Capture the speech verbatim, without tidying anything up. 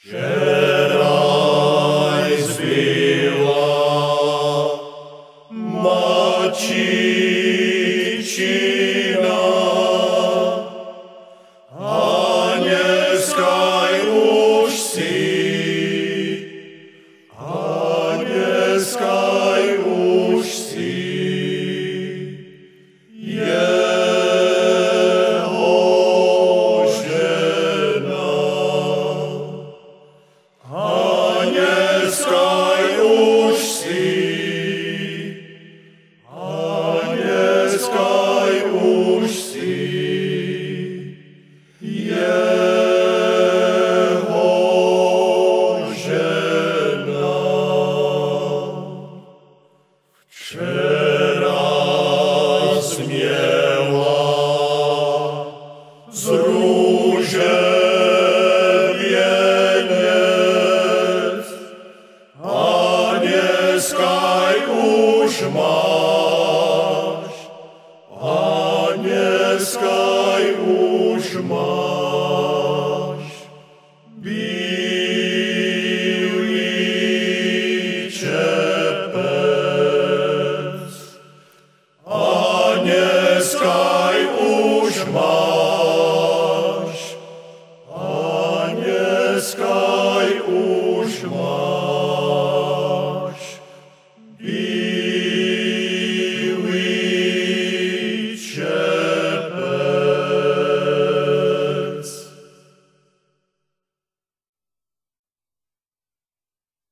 Вчерай збила Матчичина, а днескай уж си, а днескай уж си. Jeho žena, a dneskaj už si, a dneskaj už si, jeho žena. Včera zmiela z rúže vienec, a dneskaj už máš, a dneskaj už máš bílý čepec, a dneskaj